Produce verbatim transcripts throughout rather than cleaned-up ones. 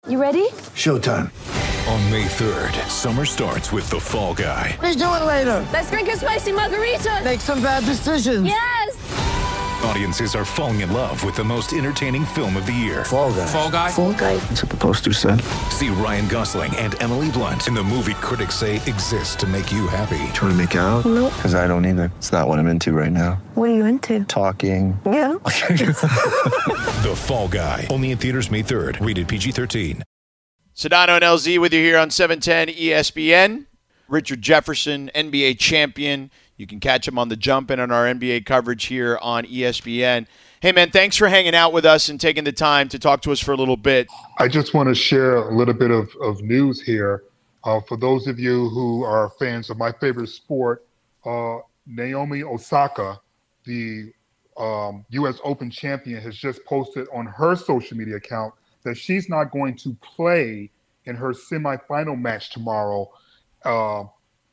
You ready? Showtime. On May third, summer starts with The Fall Guy. Let's do it later. Let's drink a spicy margarita. Make some bad decisions. Yes! Audiences are falling in love with the most entertaining film of the year. Fall Guy. Fall Guy? Fall Guy. That's what the poster said. See Ryan Gosling and Emily Blunt in the movie critics say exists to make you happy. Trying to make it out? Nope. Because I don't either. It's not what I'm into right now. What are you into? Talking. Yeah. The Fall Guy. Only in theaters May third. Rated P G thirteen. Sedano and L Z with you here on seven ten E S P N. Richard Jefferson, N B A champion. You can catch him on the jump and on our N B A coverage here on E S P N. Hey, man, thanks for hanging out with us and taking the time to talk to us for a little bit. I just want to share a little bit of, of news here. Uh, for those of you who are fans of my favorite sport, uh, Naomi Osaka, the um, U S Open champion, has just posted on her social media account that she's not going to play in her semifinal match tomorrow, uh,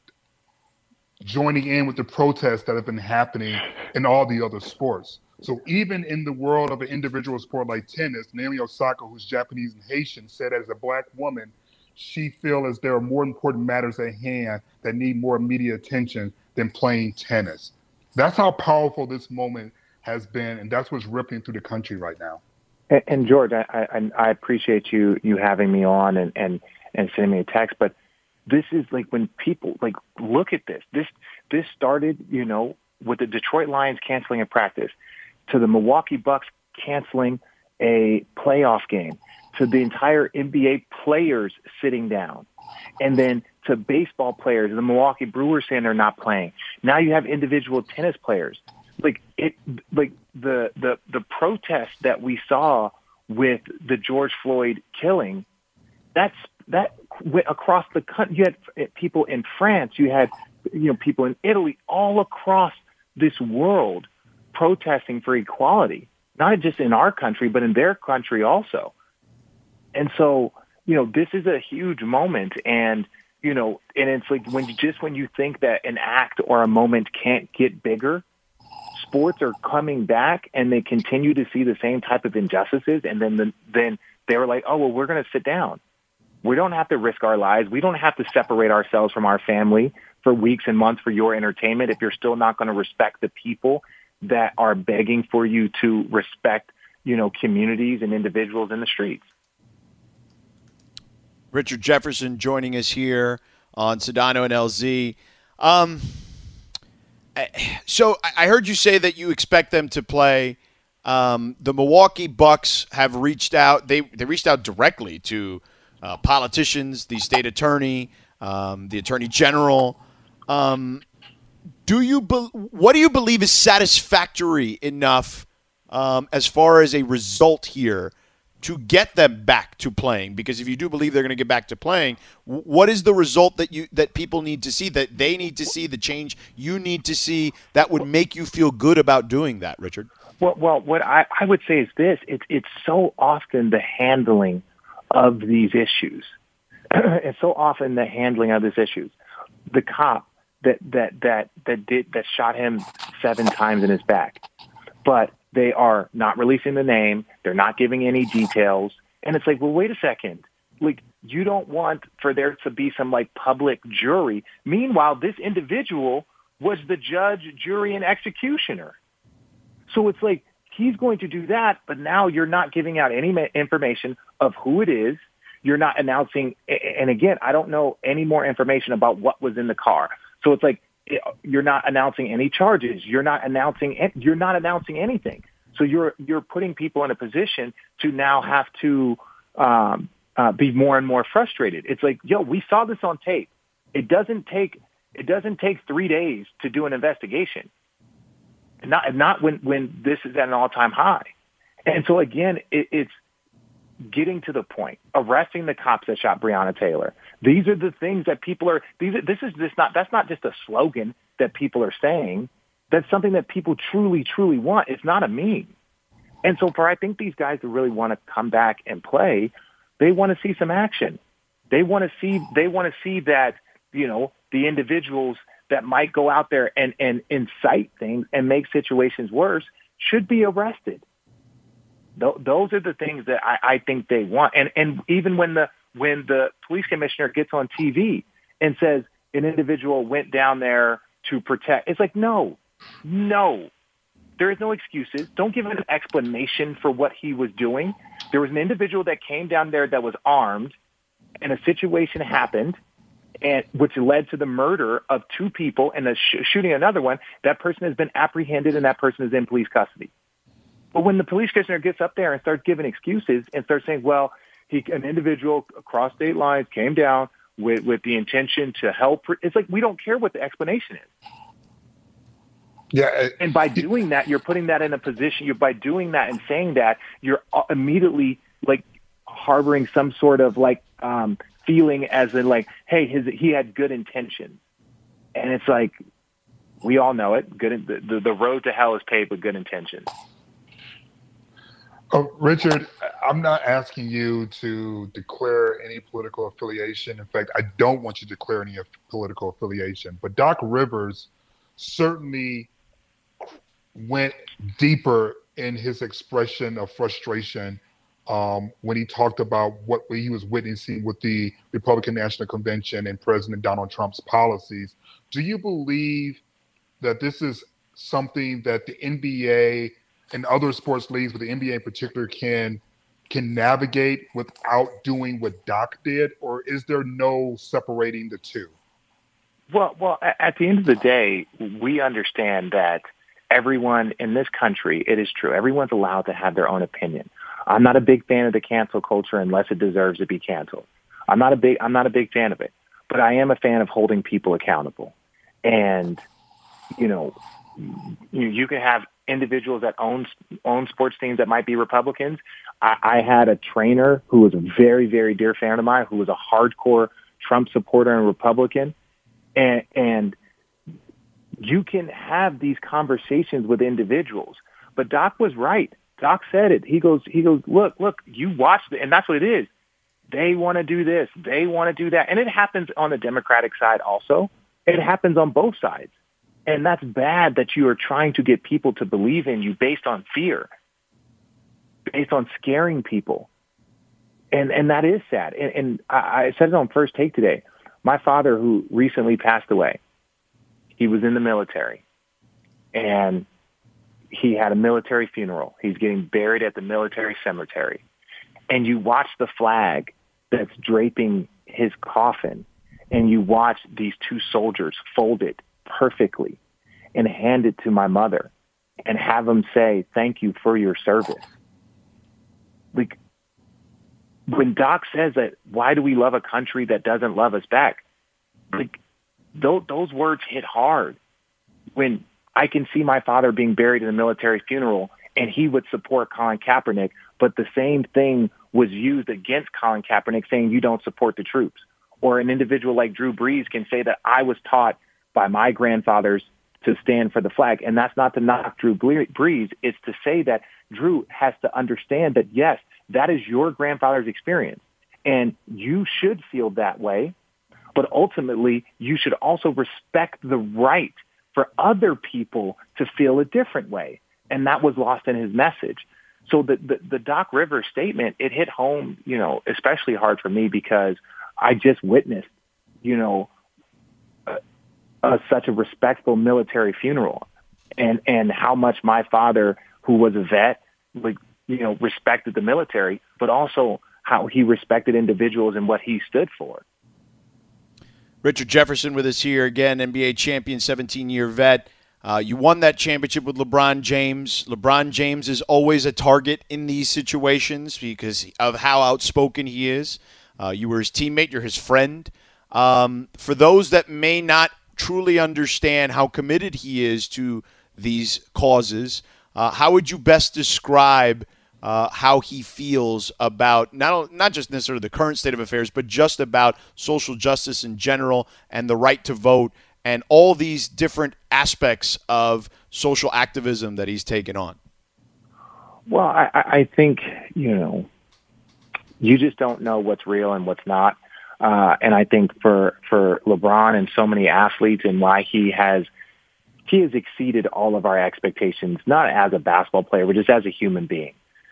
joining in with the protests that have been happening in all the other sports. So even in the world of an individual sport like tennis, Naomi Osaka, who's Japanese and Haitian, said as a black woman, she feels as there are more important matters at hand that need more media attention than playing tennis. That's how powerful this moment has been, and that's what's rippling through the country right now. And, and George, I, I, I appreciate you you having me on and, and, and sending me a text, but this is like when people like look at this. This this started, you know, with the Detroit Lions canceling a practice, to the Milwaukee Bucks canceling a playoff game, to the entire N B A players sitting down, and then to baseball players, the Milwaukee Brewers saying they're not playing. Now you have individual tennis players. Like it, like the the the protest that we saw with the George Floyd killing, that's that went across the country. You had people in France, you had you know people in Italy, all across this world protesting for equality, not just in our country, but in their country also. And so, you know, this is a huge moment, and you know, and it's like when you, just when you think that an act or a moment can't get bigger, sports are coming back and they continue to see the same type of injustices. And then, the, then they were like, oh, well, we're going to sit down. We don't have to risk our lives. We don't have to separate ourselves from our family for weeks and months for your entertainment if you're still not going to respect the people that are begging for you to respect, you know, communities and individuals in the streets. Richard Jefferson joining us here on Sedano and L Z. Um, so I heard you say that you expect them to play. Um, the Milwaukee Bucks have reached out. They they reached out directly to uh, politicians, the state attorney, um, the attorney general. Um, do you be- what do you believe is satisfactory enough um, as far as a result here to get them back to playing? Because if you do believe they're going to get back to playing, what is the result that you that people need to see, that they need to see, the change you need to see that would make you feel good about doing that, Richard? Well, well, what I, I would say is this: it's it's so often the handling of these issues. It's so often the handling of these issues. The cop that that that that did that shot him seven times in his back, but they are not releasing the name. They're not giving any details. And it's like, well, wait a second. Like, you don't want for there to be some like public jury. Meanwhile, this individual was the judge, jury, and executioner. So it's like, he's going to do that, but now you're not giving out any information of who it is. You're not announcing. And again, I don't know any more information about what was in the car. So it's like, you're not announcing any charges. You're not announcing. You're not announcing anything. So you're you're putting people in a position to now have to um, uh, be more and more frustrated. It's like, yo, we saw this on tape. It doesn't take it doesn't take three days to do an investigation. Not not when when this is at an all time high. And so again, it, it's getting to the point, arresting the cops that shot Breonna Taylor. These are the things that people are, these are, this is just not, that's not just a slogan that people are saying. That's something that people truly, truly want. It's not a meme. And so for, I think these guys who really want to come back and play, they want to see some action. They want to see, they want to see that, you know, the individuals that might go out there and, and incite things and make situations worse should be arrested. Th- those are the things that I, I think they want. And and even when the when the police commissioner gets on T V and says an individual went down there to protect, it's like, no, no. There is no excuses. Don't give an explanation for what he was doing. There was an individual that came down there that was armed, and a situation happened, and which led to the murder of two people and the sh- shooting another one. That person has been apprehended, and that person is in police custody. But when the police commissioner gets up there and starts giving excuses and starts saying, well, he, an individual across state lines came down with, with the intention to help, it's like we don't care what the explanation is. Yeah, and by doing that, you're putting that in a position. You're by doing that and saying that, you're immediately like harboring some sort of like um, feeling as in like, hey, his he had good intentions, and it's like we all know it. Good, the the road to hell is paved with good intentions. Oh, Richard, I'm not asking you to declare any political affiliation. In fact, I don't want you to declare any political affiliation. But Doc Rivers certainly went deeper in his expression of frustration um, when he talked about what he was witnessing with the Republican National Convention and President Donald Trump's policies. Do you believe that this is something that the N B A and other sports leagues, but the N B A in particular, can can navigate without doing what Doc did, or is there no separating the two? Well, well, at the end of the day, we understand that everyone in this country, it is true, everyone's allowed to have their own opinion. I'm not a big fan of the cancel culture unless it deserves to be canceled. I'm not a big, I'm not a big fan of it, but I am a fan of holding people accountable. And, you know, you, you can have individuals that own own sports teams that might be Republicans. I, I had a trainer who was a very, very dear fan of mine, who was a hardcore Trump supporter and Republican. And, and you can have these conversations with individuals. But Doc was right. Doc said it. He goes, he goes, look, look, you watched it, and that's what it is. They want to do this. They want to do that. And it happens on the Democratic side also. It happens on both sides. And that's bad that you are trying to get people to believe in you based on fear, based on scaring people. And and that is sad. And, and I, I said it on First Take today. My father, who recently passed away, he was in the military. And he had a military funeral. He's getting buried at the military cemetery. And you watch the flag that's draping his coffin, and you watch these two soldiers fold it perfectly and hand it to my mother and have them say, thank you for your service. Like, when Doc says that, why do we love a country that doesn't love us back? Like, those, those words hit hard. When I can see my father being buried in a military funeral and he would support Colin Kaepernick, but the same thing was used against Colin Kaepernick, saying you don't support the troops. Or an individual like Drew Brees can say that I was taught by my grandfathers to stand for the flag. And that's not to knock Drew Brees. It's to say that Drew has to understand that, yes, that is your grandfather's experience. And you should feel that way. But ultimately, you should also respect the right for other people to feel a different way. And that was lost in his message. So the, the, the Doc Rivers statement, it hit home, you know, especially hard for me because I just witnessed, you know, uh, uh, such a respectful military funeral, and, and how much my father, who was a vet, like, you know, respected the military, but also how he respected individuals and what he stood for. Richard Jefferson with us here again, N B A champion, seventeen-year vet. Uh, you won that championship with LeBron James. LeBron James is always a target in these situations because of how outspoken he is. Uh, you were his teammate. You're his friend. Um, for those that may not truly understand how committed he is to these causes, uh, how would you best describe uh, how he feels about not, not just necessarily the current state of affairs, but just about social justice in general and the right to vote and all these different aspects of social activism that he's taken on? Well, I, I think, you know, you just don't know what's real and what's not. Uh, and I think for, for LeBron and so many athletes and why he has, he has exceeded all of our expectations, not as a basketball player, but just as a human being.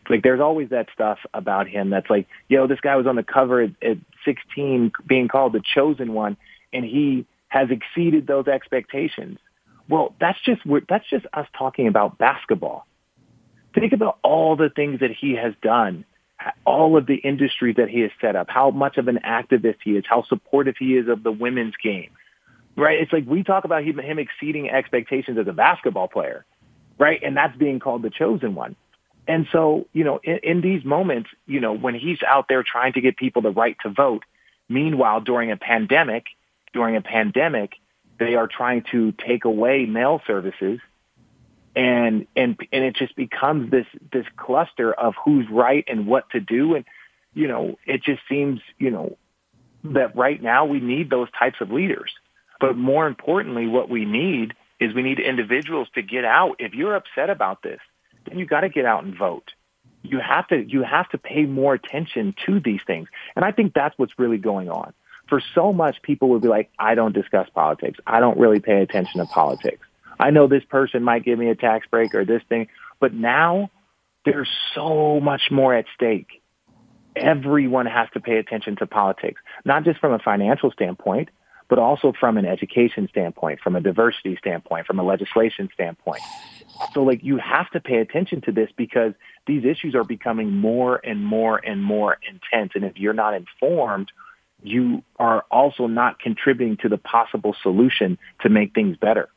Like, there's always that stuff about him that's like, yo, this guy was on the cover at, at sixteen being called the chosen one, and he has exceeded those expectations. Well, that's just that's just us talking about basketball. Think about all the things that he has done, all of the industries that he has set up, how much of an activist he is, how supportive he is of the women's game, right? It's like we talk about him, him exceeding expectations as a basketball player, right? And that's being called the chosen one. And so, you know, in, in these moments, you know, when he's out there trying to get people the right to vote, meanwhile, during a pandemic, during a pandemic, they are trying to take away mail services, and and and it just becomes this this cluster of who's right and what to do. And, you know, it just seems, you know, that right now we need those types of leaders. But more importantly, what we need is we need individuals to get out. If you're upset about this, then you got to get out and vote. You have to you have to pay more attention to these things. And I think that's what's really going on. For so much, people would be like, I don't discuss politics. I don't really pay attention to politics. I know this person might give me a tax break or this thing, but now there's so much more at stake. Everyone has to pay attention to politics, not just from a financial standpoint, but also from an education standpoint, from a diversity standpoint, from a legislation standpoint. So, like, you have to pay attention to this because these issues are becoming more and more and more intense. And if you're not informed, you are also not contributing to the possible solution to make things better.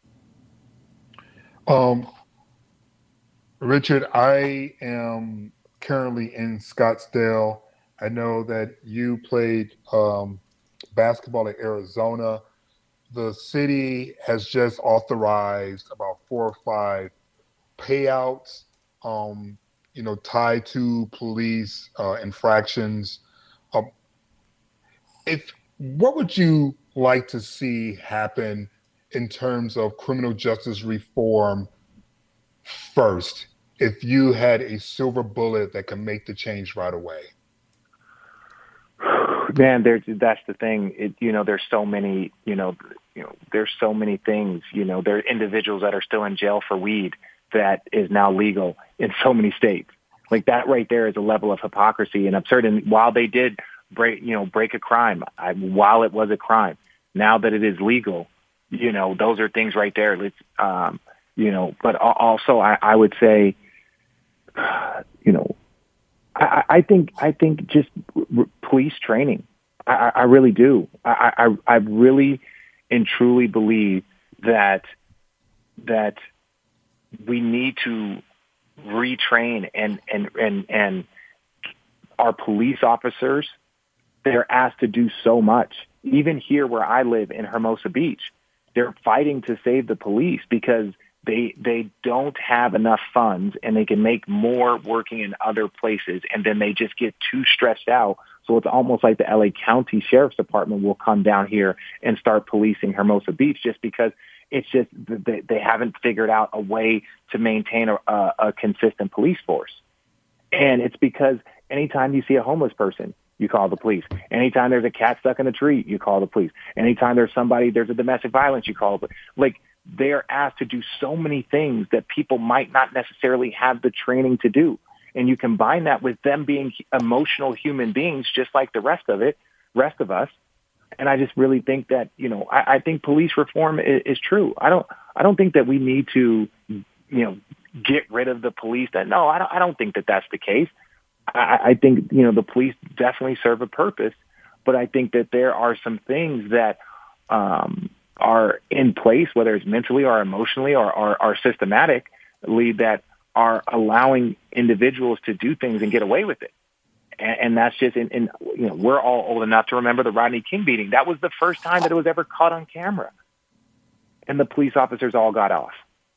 Um, Richard, I am currently in Scottsdale. I know that you played um, basketball at Arizona. The city has just authorized about four or five payouts, um, you know, tied to police uh, infractions. Uh, if what would you like to see happen in terms of criminal justice reform first, if you had a silver bullet that could make the change right away? Man, there's that's the thing. It, you know, there's so many. You know, you know, there's so many things. You know, there are individuals that are still in jail for weed that is now legal in so many states. Like, that right there is a level of hypocrisy and absurd. And while they did break, you know, break a crime, I, while it was a crime, now that it is legal, you know, those are things right there. Let's, um, you know, but also I, I would say, you know, I, I think I think just r- police training. I, I really do. I, I I really and truly believe that that we need to retrain and and and and our police officers. They're asked to do so much. Even here where I live in Hermosa Beach, they're fighting to save the police because they they don't have enough funds and they can make more working in other places, and then they just get too stretched out. So it's almost like the L A County Sheriff's Department will come down here and start policing Hermosa Beach just because it's just they, they haven't figured out a way to maintain a, a, a consistent police force. And it's because anytime you see a homeless person, you call the police. Anytime there's a cat stuck in a tree, you call the police. Anytime there's somebody, there's a domestic violence, you call the police. Like, they're asked to do so many things that people might not necessarily have the training to do. And you combine that with them being emotional human beings, just like the rest of it, rest of us. And I just really think that, you know, I, I think police reform is, is true. I don't, I don't think that we need to, you know, get rid of the police. That no, I don't, I don't think that that's the case. I, I think, you know, the police definitely serve a purpose, but I think that there are some things that um, are in place, whether it's mentally or emotionally or, or, or systematically, that are allowing individuals to do things and get away with it. And, and that's just, in, in, you know, we're all old enough to remember the Rodney King beating. That was the first time that it was ever caught on camera. And the police officers all got off.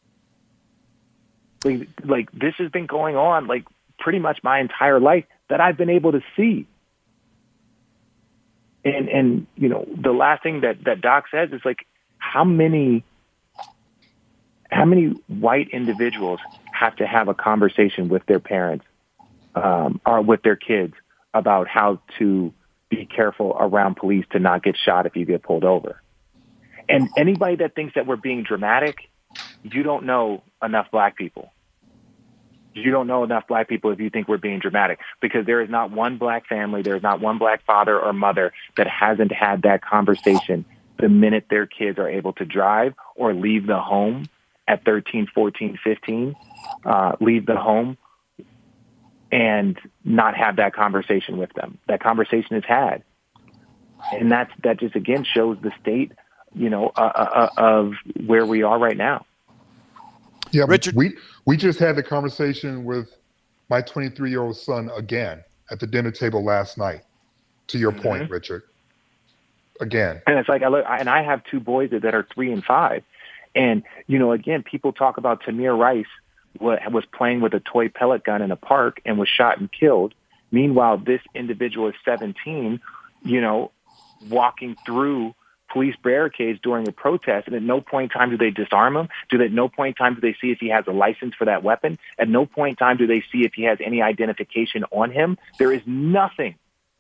Like, like this has been going on, like, pretty much my entire life that I've been able to see. And, and you know, the last thing that, that Doc says is, like, how many, how many white individuals have to have a conversation with their parents um, or with their kids about how to be careful around police to not get shot if you get pulled over. And anybody that thinks that we're being dramatic, you don't know enough black people. You don't know enough black people if you think we're being dramatic, because there is not one black family, there is not one black father or mother that hasn't had that conversation the minute their kids are able to drive or leave the home at thirteen, fourteen, fifteen, uh, leave the home and not have that conversation with them. That conversation is had. And that's, that just, again, shows the state, you know, uh, uh, of where we are right now. Yeah, Richard, we we just had the conversation with my twenty-three-year-old son again at the dinner table last night. To your mm-hmm. point, Richard. Again, and it's like I look, and I have two boys that are three and five, and you know, again, people talk about Tamir Rice what was playing with a toy pellet gun in a park and was shot and killed. Meanwhile, this individual is seventeen, you know, walking through police barricades during a protest, and at no point in time do they disarm him. Do they, at no point in time do they see if he has a license for that weapon. At no point in time do they see if he has any identification on him. There is nothing.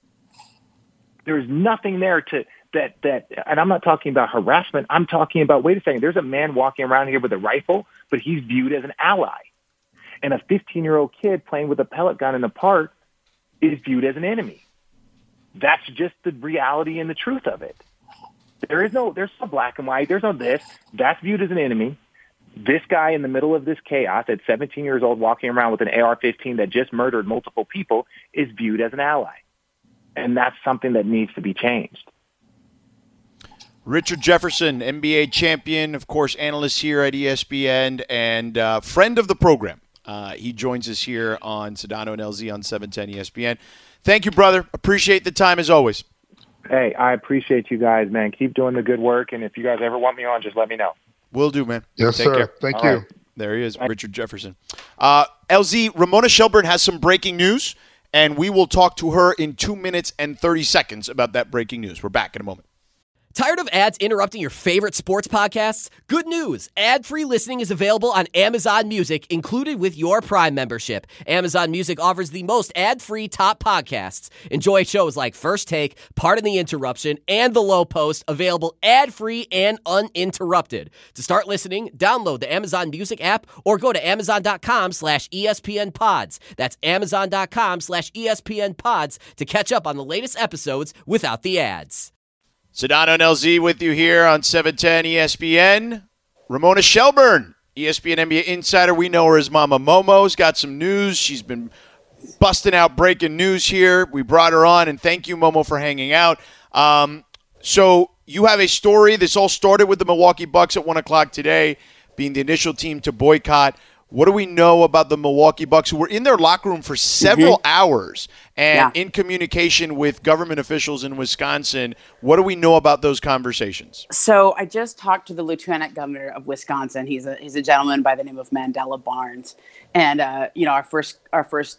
There is nothing there to that that. And I'm not talking about harassment. I'm talking about, wait a second, there's a man walking around here with a rifle, but he's viewed as an ally, and a fifteen-year-old kid playing with a pellet gun in the park is viewed as an enemy. That's just the reality and the truth of it. There is no, there's no black and white. There's no this. That's viewed as an enemy. This guy in the middle of this chaos at seventeen years old walking around with an A R fifteen that just murdered multiple people is viewed as an ally. And that's something that needs to be changed. Richard Jefferson, N B A champion, of course, analyst here at E S P N and uh, friend of the program. Uh, he joins us here on Sedano and L Z on seven ten E S P N. Thank you, brother. Appreciate the time as always. Hey, I appreciate you guys, man. Keep doing the good work, and if you guys ever want me on, just let me know. Will do, man. Yes, Take sir. care. Thank All you. right. There he is, Richard Jefferson. Uh, L Z, Ramona Shelburne has some breaking news, and we will talk to her in two minutes and thirty seconds about that breaking news. We're back in a moment. Tired of ads interrupting your favorite sports podcasts? Good news. Ad-free listening is available on Amazon Music, included with your Prime membership. Amazon Music offers the most ad-free top podcasts. Enjoy shows like First Take, Pardon the Interruption, and The Low Post, available ad-free and uninterrupted. To start listening, download the Amazon Music app or go to amazon.com slash ESPN pods. That's amazon.com slash ESPN pods to catch up on the latest episodes without the ads. Sedano and L Z with you here on seven ten E S P N. Ramona Shelburne, E S P N N B A insider. We know her as Mama Momo's got some news. She's been busting out breaking news here. We brought her on, and thank you, Momo, for hanging out. Um, so you have a story. This all started with the Milwaukee Bucks at one o'clock today, being the initial team to boycott. What do we know about the Milwaukee Bucks, who were in their locker room for several mm-hmm. hours and yeah. in communication with government officials in Wisconsin? What do we know about those conversations? So I just talked to the lieutenant governor of Wisconsin. He's a he's a gentleman by the name of Mandela Barnes, and uh, you know our first our first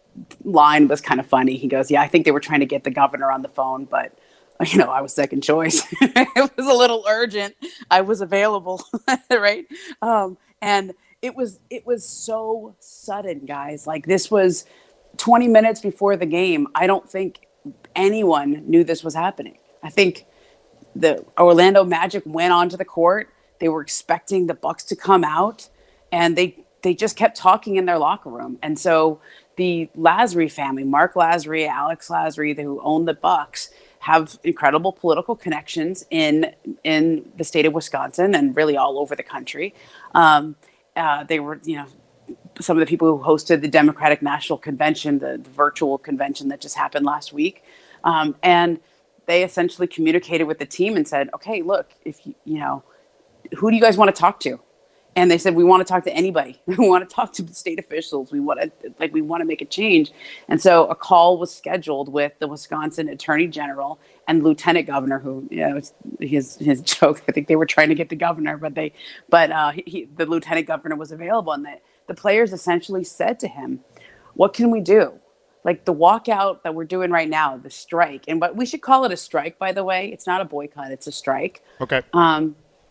line was kind of funny. He goes, "Yeah, I think they were trying to get the governor on the phone, but." You know, I was second choice. It was a little urgent. I was available, right? Um, and it was it was so sudden, guys. Like, this was twenty minutes before the game. I don't think anyone knew this was happening. I think the Orlando Magic went onto the court. They were expecting the Bucks to come out, and they they just kept talking in their locker room. And so the Lasry family, Mark Lasry, Alex Lasry, who own the Bucks, have incredible political connections in in the state of Wisconsin and really all over the country. Um, uh, they were, you know, some of the people who hosted the Democratic National Convention, the, the virtual convention that just happened last week. Um, and they essentially communicated with the team and said, okay, look, if you, you know, who do you guys want to talk to? And they said, we want to talk to anybody. We want to talk to the state officials. We want to, like, we want to make a change. And so a call was scheduled with the Wisconsin Attorney General and Lieutenant Governor, who, you know, his his joke. I think they were trying to get the governor, but they, but uh, he, the Lieutenant Governor was available, and the the players essentially said to him, "What can we do? Like, the walkout that we're doing right now, the strike, and but we should call it a strike, by the way. It's not a boycott; it's a strike. Okay. Um,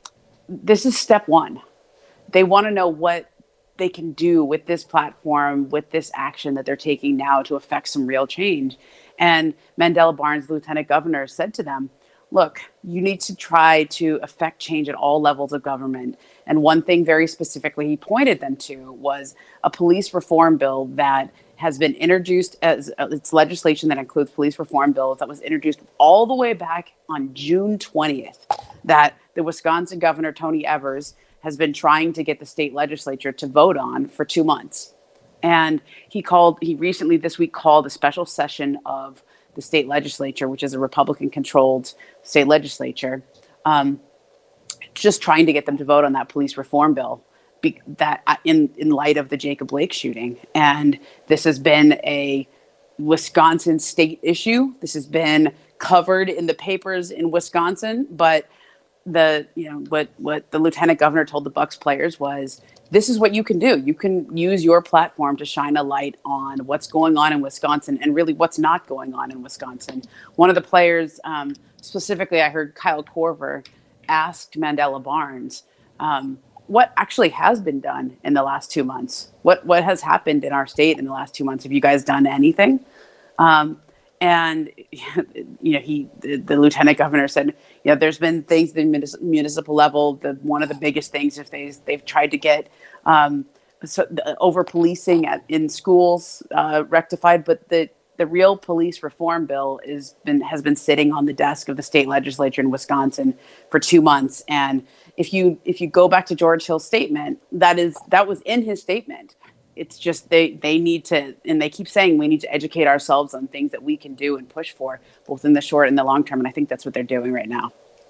this is step one." They want to know what they can do with this platform, with this action that they're taking now to affect some real change. And Mandela Barnes, Lieutenant Governor, said to them, look, you need to try to affect change at all levels of government. And one thing very specifically he pointed them to was a police reform bill that has been introduced as uh, it's legislation that includes police reform bills that was introduced all the way back on June twentieth, that the Wisconsin governor, Tony Evers, has been trying to get the state legislature to vote on for two months. And he called, he recently this week called a special session of the state legislature, which is a Republican-controlled state legislature, um, just trying to get them to vote on that police reform bill be, that uh, in, in light of the Jacob Blake shooting. And this has been a Wisconsin state issue. This has been covered in the papers in Wisconsin, but the, you know, what, what the lieutenant governor told the Bucks players was, this is what you can do. You can use your platform to shine a light on what's going on in Wisconsin and really what's not going on in Wisconsin. One of the players, um, specifically, I heard Kyle Korver asked Mandela Barnes, um, what actually has been done in the last two months? What what has happened in our state in the last two months? Have you guys done anything? Um, and you know, he the, the lieutenant governor said, you know, there's been things at the munis- municipal level. The one of the biggest things, if they they've tried to get um, so over policing at, in schools uh, rectified, but the the real police reform bill is been has been sitting on the desk of the state legislature in Wisconsin for two months. And if you if you go back to George Hill's statement, that is that was in his statement. It's just they they need to, and they keep saying we need to educate ourselves on things that we can do and push for, both in the short and the long term. And I think that's what they're doing right now.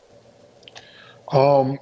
Um,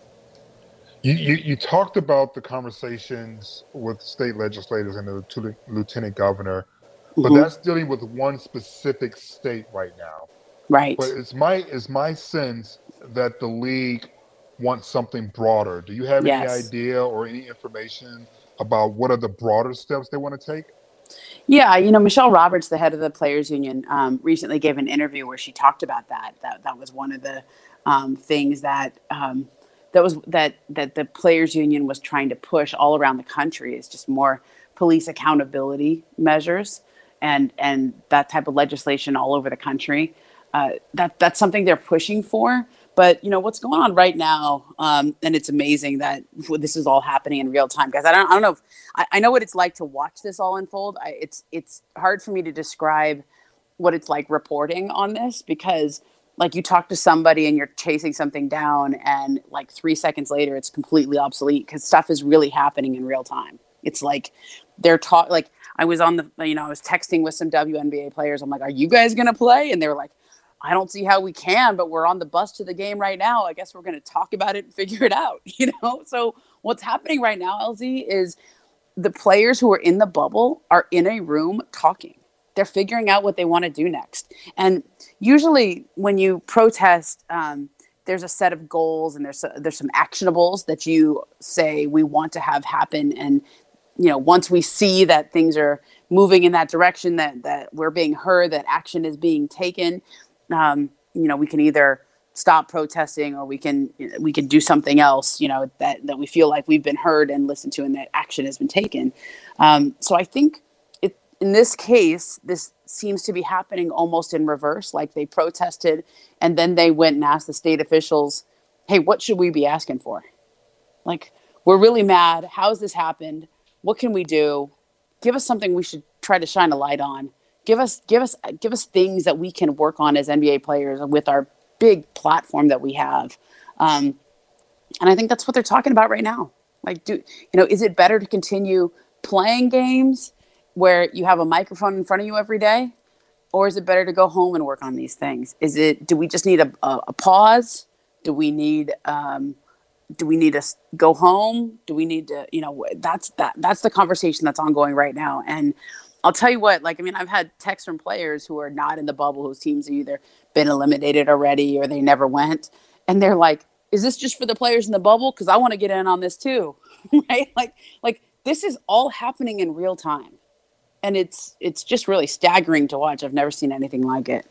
you, you, you talked about the conversations with state legislators and the lieutenant governor, but mm-hmm. that's dealing with one specific state right now. Right. But it's my it's my sense that the league wants something broader. Do you have yes. any idea or any information about what are the broader steps they want to take? Yeah, you know, Michelle Roberts, the head of the Players Union, um, recently gave an interview where she talked about that. That that was one of the um, things that um, that was that that the Players Union was trying to push all around the country, is just more police accountability measures and and that type of legislation all over the country. Uh, that that's something they're pushing for. But, you know, what's going on right now, um, and it's amazing that this is all happening in real time, guys. I don't, I don't know if I, I know what it's like to watch this all unfold. I, it's it's hard for me to describe what it's like reporting on this, because like you talk to somebody and you're chasing something down and like three seconds later it's completely obsolete because stuff is really happening in real time. It's like they're talking, like I was on the, you know, I was texting with some W N B A players. I'm like, are you guys going to play? And they were like, I don't see how we can, but we're on the bus to the game right now. I guess we're going to talk about it and figure it out, you know? So what's happening right now, L Z, is the players who are in the bubble are in a room talking. They're figuring out what they want to do next. And usually when you protest, um, there's a set of goals and there's, there's some actionables that you say we want to have happen. And, you know, once we see that things are moving in that direction, that, that we're being heard, that action is being taken, Um, you know, we can either stop protesting or we can we can do something else, you know, that, that we feel like we've been heard and listened to and that action has been taken. Um, so I think it, in this case, this seems to be happening almost in reverse. Like they protested and then they went and asked the state officials, hey, what should we be asking for? Like, we're really mad. How has this happened? What can we do? Give us something we should try to shine a light on. Give us, give us, give us things that we can work on as N B A players with our big platform that we have, um, and I think that's what they're talking about right now. Like, do you know? Is it better to continue playing games where you have a microphone in front of you every day, or is it better to go home and work on these things? Is it? Do we just need a, a, a pause? Do we need? Um, do we need to go home? Do we need to? You know, that's that. That's the conversation that's ongoing right now, and I'll tell you what, like, I mean, I've had texts from players who are not in the bubble, whose teams have either been eliminated already or they never went. And they're like, is this just for the players in the bubble? Because I want to get in on this too, right? Like, like this is all happening in real time. And it's it's just really staggering to watch. I've never seen anything like it.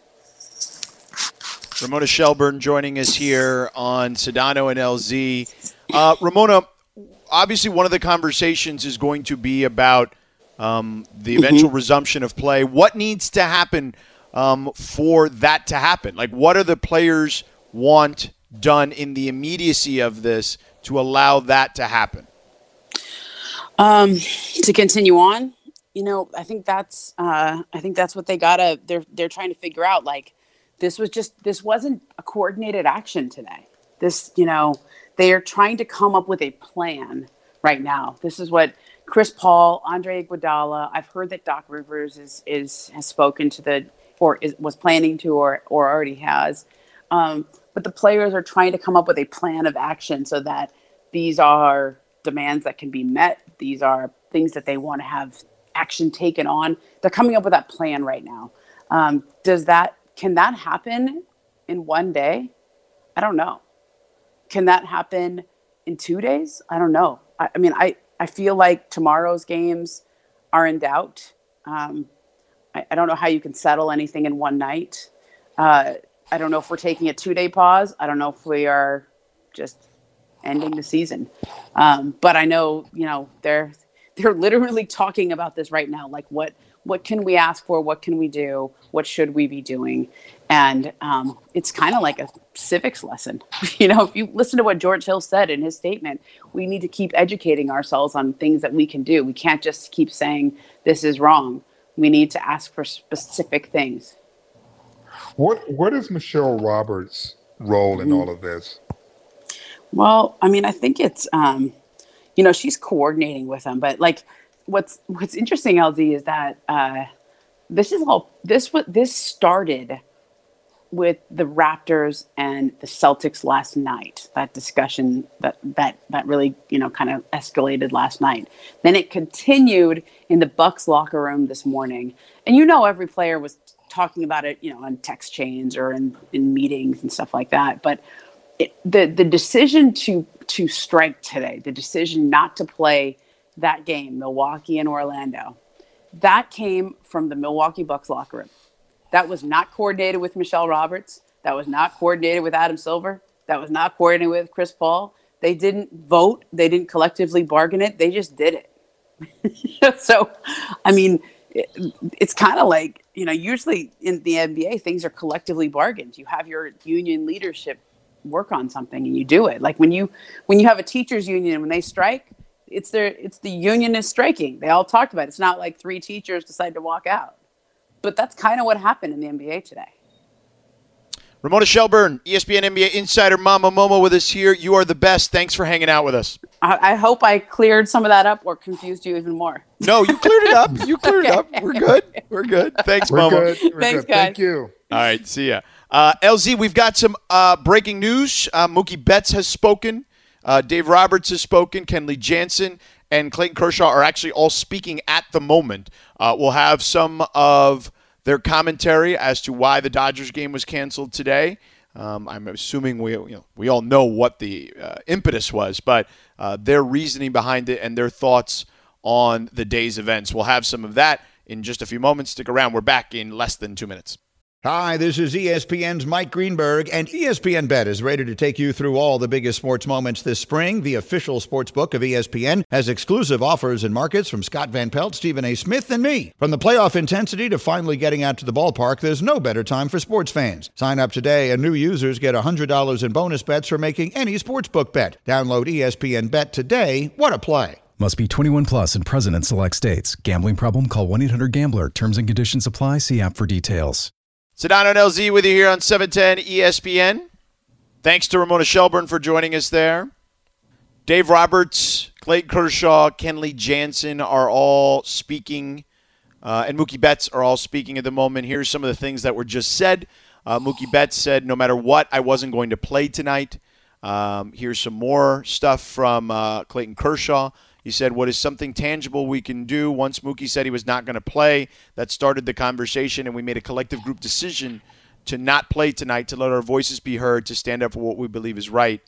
Ramona Shelburne joining us here on Sedano and L Z. Uh, Ramona, obviously one of the conversations is going to be about Um, the eventual mm-hmm. resumption of play. What needs to happen um, for that to happen? Like, what do the players want done in the immediacy of this to allow that to happen? Um, to continue on, you know, I think that's uh, I think that's what they gotta. They're they're trying to figure out. Like, this was just this wasn't a coordinated action today. This, you know, they are trying to come up with a plan right now. This is what Chris Paul, Andre Iguodala. I've heard that Doc Rivers is is has spoken to the or is, was planning to or or already has. Um, but the players are trying to come up with a plan of action so that these are demands that can be met. These are things that they want to have action taken on. They're coming up with that plan right now. Um, does that can that happen in one day? I don't know. Can that happen in two days? I don't know. I, I mean, I, I feel like tomorrow's games are in doubt. Um, I, I don't know how you can settle anything in one night. Uh, I don't know if we're taking a two-day pause. I don't know if we are just ending the season. Um, but I know, you know, they're they're literally talking about this right now. Like, what what can we ask for? What can we do? What should we be doing? And um, it's kind of like a civics lesson. You know, if you listen to what George Hill said in his statement, we need to keep educating ourselves on things that we can do. We can't just keep saying this is wrong. We need to ask for specific things. What What is Michelle Roberts' role in all of this? Well, I mean, I think it's, um, you know, she's coordinating with them. But like, what's what's interesting, L Z, is that uh, this is all this what this started with the Raptors and the Celtics last night. That discussion that that that really, you know, kind of escalated last night. Then it continued in the Bucks locker room this morning, and you know, every player was talking about it, you know, on text chains or in, in meetings and stuff like that. But it, the the decision to to strike today, the decision not to play that game, Milwaukee and Orlando, that came from the Milwaukee Bucks locker room. That was not coordinated with Michelle Roberts. That was not coordinated with Adam Silver. That was not coordinated with Chris Paul. They didn't vote. They didn't collectively bargain it. They just did it. So, I mean, it, it's kind of like, you know, usually in the N B A, things are collectively bargained. You have your union leadership work on something and you do it. Like when you when you have a teachers union and when they strike, it's their it's the union is striking. They all talked about it. It's not like three teachers decide to walk out. But that's kind of what happened in the N B A today. Ramona Shelburne, E S P N N B A insider, Mama Momo with us here. You are the best. Thanks for hanging out with us. I, I hope I cleared some of that up or confused you even more. No, you cleared it up. You cleared Okay. it up. We're good. We're good. Thanks, We're Momo. good. We're Thanks, good. guys. Thank you. All right, see ya. Uh, L Z, we've got some uh, breaking news. Uh, Mookie Betts has spoken. Uh, Dave Roberts has spoken. Kenley Jansen and Clayton Kershaw are actually all speaking at the moment. Uh, we'll have some of their commentary as to why the Dodgers game was canceled today. Um, I'm assuming we you know, we all know what the uh, impetus was, but uh, their reasoning behind it and their thoughts on the day's events. We'll have some of that in just a few moments. Stick around. We're back in less than two minutes. Hi, this is E S P N's Mike Greenberg, and E S P N Bet is ready to take you through all the biggest sports moments this spring. The official sports book of E S P N has exclusive offers and markets from Scott Van Pelt, Stephen A. Smith, and me. From the playoff intensity to finally getting out to the ballpark, there's no better time for sports fans. Sign up today, and new users get one hundred dollars in bonus bets for making any sportsbook bet. Download E S P N Bet today. What a play. Must be twenty-one plus and present in select states. Gambling problem? Call one eight hundred gambler. Terms and conditions apply. See app for details. Sedano and L Z with you here on seven ten E S P N. Thanks to Ramona Shelburne for joining us there. Dave Roberts, Clayton Kershaw, Kenley Jansen are all speaking, uh, and Mookie Betts are all speaking at the moment. Here's some of the things that were just said. Uh, Mookie Betts said, no matter what, I wasn't going to play tonight. Um, here's some more stuff from uh, Clayton Kershaw. He said, what is something tangible we can do? Once Mookie said he was not going to play, that started the conversation, and we made a collective group decision to not play tonight, to let our voices be heard, to stand up for what we believe is right.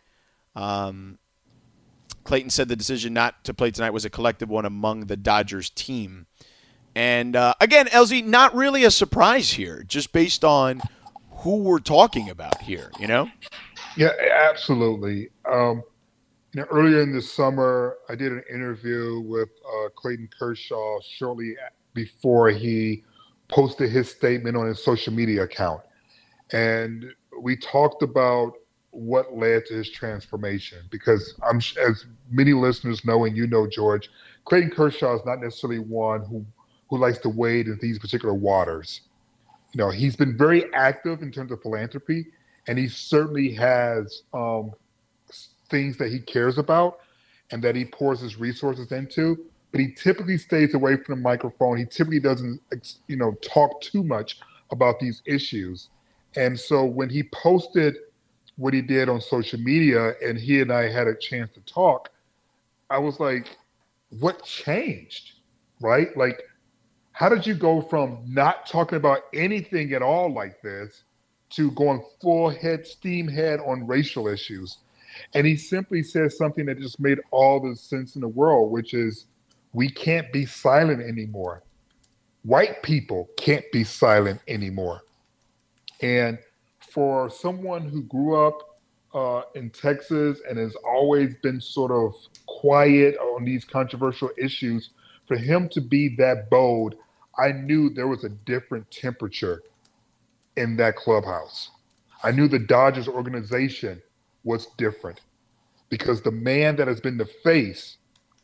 Um, Clayton said the decision not to play tonight was a collective one among the Dodgers team. And, uh, again, L Z, not really a surprise here, just based on who we're talking about here, you know? Yeah, absolutely. Um, You know, earlier in the summer, I did an interview with uh, Clayton Kershaw shortly before he posted his statement on his social media account. And we talked about what led to his transformation, because I'm, as many listeners know, and you know, George, Clayton Kershaw is not necessarily one who, who likes to wade in these particular waters. You know, he's been very active in terms of philanthropy, and he certainly has um, things that he cares about and that he pours his resources into, but he typically stays away from the microphone. He typically doesn't, you know, talk too much about these issues. And so when he posted what he did on social media and he and I had a chance to talk, I was like, what changed, right? Like, how did you go from not talking about anything at all like this to going full head, steam head on racial issues? And he simply said something that just made all the sense in the world, which is, we can't be silent anymore. White people can't be silent anymore. And for someone who grew up uh, in Texas and has always been sort of quiet on these controversial issues, for him to be that bold, I knew there was a different temperature in that clubhouse. I knew the Dodgers organization was different, because the man that has been the face,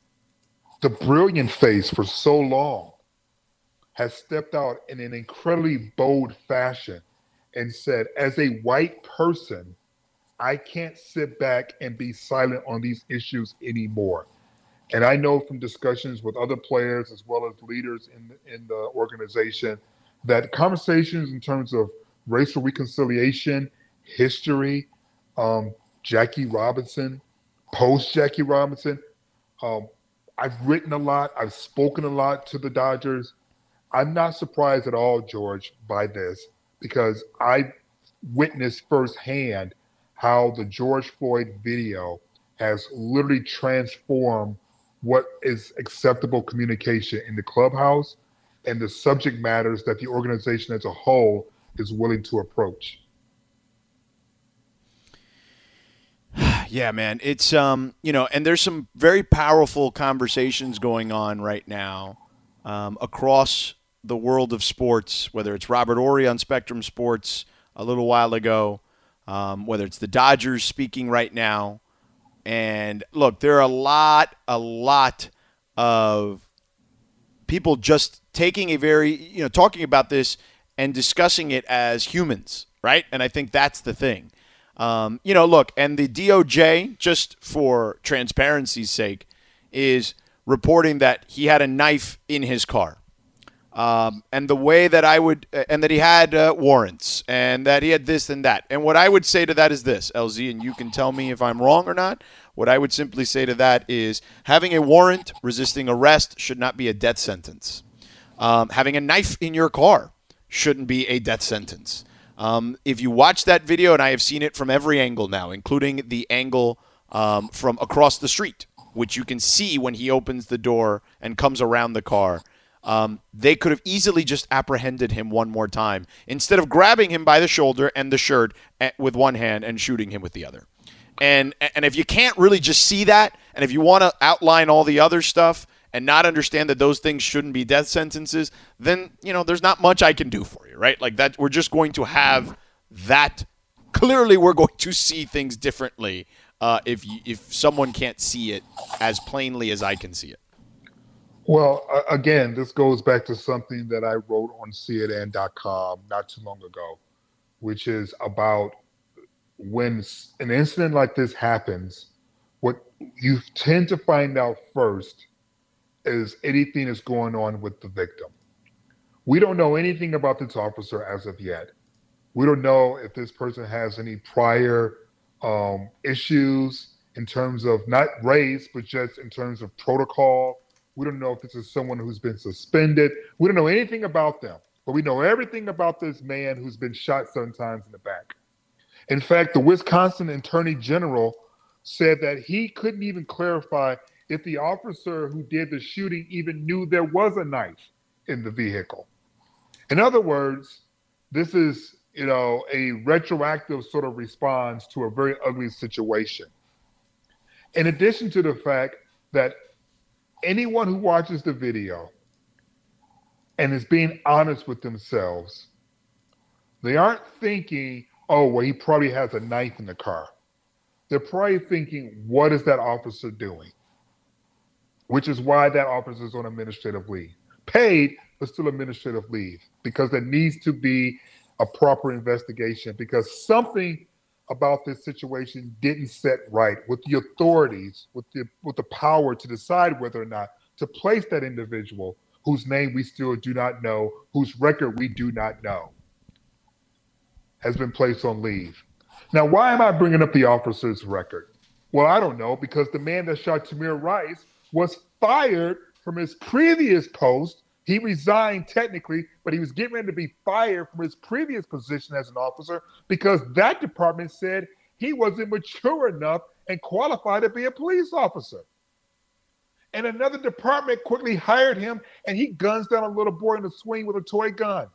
the brilliant face for so long, has stepped out in an incredibly bold fashion and said, as a white person, I can't sit back and be silent on these issues anymore. And I know from discussions with other players as well as leaders in the, in the organization that conversations in terms of racial reconciliation, history, um, Jackie Robinson, post Jackie Robinson, um, I've written a lot, I've spoken a lot to the Dodgers. I'm not surprised at all, George, by this, because I witnessed firsthand how the George Floyd video has literally transformed what is acceptable communication in the clubhouse and the subject matters that the organization as a whole is willing to approach. Yeah, man. It's, um, you know, and there's some very powerful conversations going on right now um, across the world of sports, whether it's Robert Horry on Spectrum Sports a little while ago, um, whether it's the Dodgers speaking right now. And look, there are a lot, a lot of people just taking a very, you know, talking about this and discussing it as humans, right? And I think that's the thing. Um, you know, look, and the D O J, just for transparency's sake, is reporting that he had a knife in his car. Um, and the way that I would, uh, and that he had uh, warrants, and that he had this and that. And what I would say to that is this, L Z, and you can tell me if I'm wrong or not. What I would simply say to that is having a warrant, resisting arrest, should not be a death sentence. Um, having a knife in your car shouldn't be a death sentence. Um, if you watch that video, and I have seen it from every angle now, including the angle um, from across the street, which you can see when he opens the door and comes around the car, um, they could have easily just apprehended him one more time instead of grabbing him by the shoulder and the shirt with one hand and shooting him with the other. And and if you can't really just see that, and if you want to outline all the other stuff and not understand that those things shouldn't be death sentences, then, you know, there's not much I can do for you, right? Like that, we're just going to have that. Clearly, we're going to see things differently uh, if you, if someone can't see it as plainly as I can see it. Well, uh, again, this goes back to something that I wrote on C N N dot com not too long ago, which is about when an incident like this happens, what you tend to find out first is anything is going on with the victim. We don't know anything about this officer as of yet. We don't know if this person has any prior um, issues in terms of not race, but just in terms of protocol. We don't know if this is someone who's been suspended. We don't know anything about them, but we know everything about this man who's been shot seven times in the back. In fact, the Wisconsin Attorney General said that he couldn't even clarify if the officer who did the shooting even knew there was a knife in the vehicle. In other words, this is, you know, a retroactive sort of response to a very ugly situation. In addition to the fact that anyone who watches the video and is being honest with themselves, they aren't thinking, oh, well, he probably has a knife in the car. They're probably thinking, what is that officer doing? Which is why that officer is on administrative leave. Paid, but still administrative leave, because there needs to be a proper investigation, because something about this situation didn't set right with the authorities, with the with the power to decide whether or not to place that individual whose name we still do not know, whose record we do not know, has been placed on leave. Now, why am I bringing up the officer's record? Well, I don't know, because the man that shot Tamir Rice was fired from his previous post. He resigned technically, but he was getting ready to be fired from his previous position as an officer because that department said he wasn't mature enough and qualified to be a police officer. And another department quickly hired him, and he guns down a little boy in the swing with a toy gun.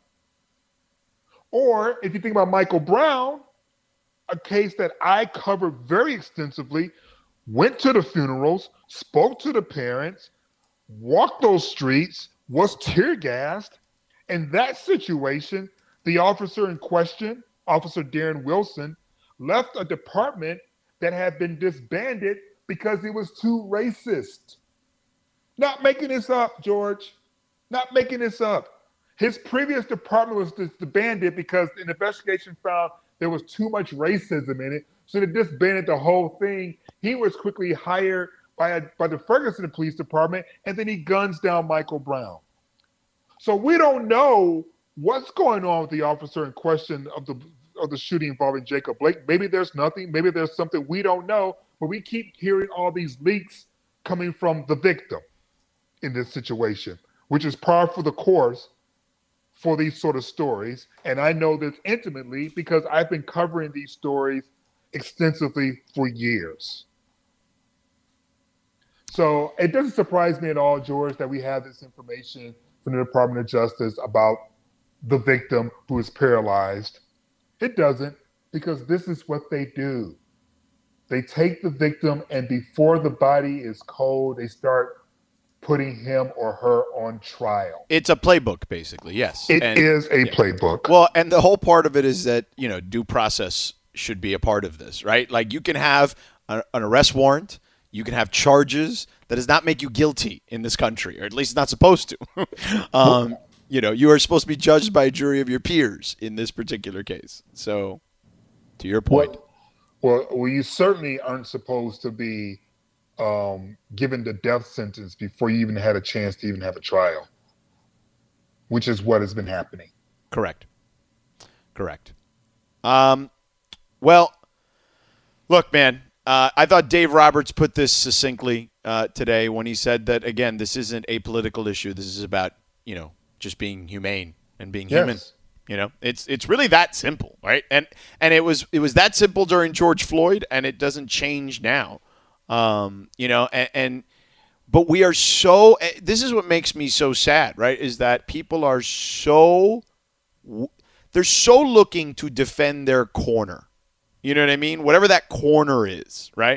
Or if you think about Michael Brown, a case that I covered very extensively, went to the funerals, spoke to the parents, walked those streets, was tear gassed. In that situation, the officer in question, Officer Darren Wilson, left a department that had been disbanded because it was too racist. Not making this up, George. Not making this up. His previous department was disbanded because an investigation found there was too much racism in it, so they disbanded the whole thing. He was quickly hired by, a, by the Ferguson Police Department, and then he guns down Michael Brown. So we don't know what's going on with the officer in question of the of the shooting involving Jacob Blake. Maybe there's nothing. Maybe there's something we don't know, but we keep hearing all these leaks coming from the victim in this situation, which is par for the course for these sort of stories. And I know this intimately because I've been covering these stories extensively for years. So it doesn't surprise me at all, George, that we have this information from the Department of Justice about the victim who is paralyzed. It doesn't, because this is what they do. They take the victim, and before the body is cold, they start putting him or her on trial. It's a playbook, basically, yes. It and, is a yeah. playbook. Well, and the whole part of it is that, you know, due process should be a part of this, right? Like, you can have a, an arrest warrant, you can have charges. That does not make you guilty in this country, or at least not supposed to. um, you know, you are supposed to be judged by a jury of your peers in this particular case. So, to your point. Well, well, well you certainly aren't supposed to be um, given the death sentence before you even had a chance to even have a trial, which is what has been happening. Correct. Correct. Um, well, look, man, uh, I thought Dave Roberts put this succinctly uh, today when he said that, again, this isn't a political issue. This is about, you know, just being humane and being Yes. human. You know, it's it's really that simple, right? And and it was it was that simple during George Floyd, and it doesn't change now. Um, you know, and, and but we are so. This is what makes me so sad, right? Is that people are so they're so looking to defend their corner. You know what I mean? Whatever that corner is, right?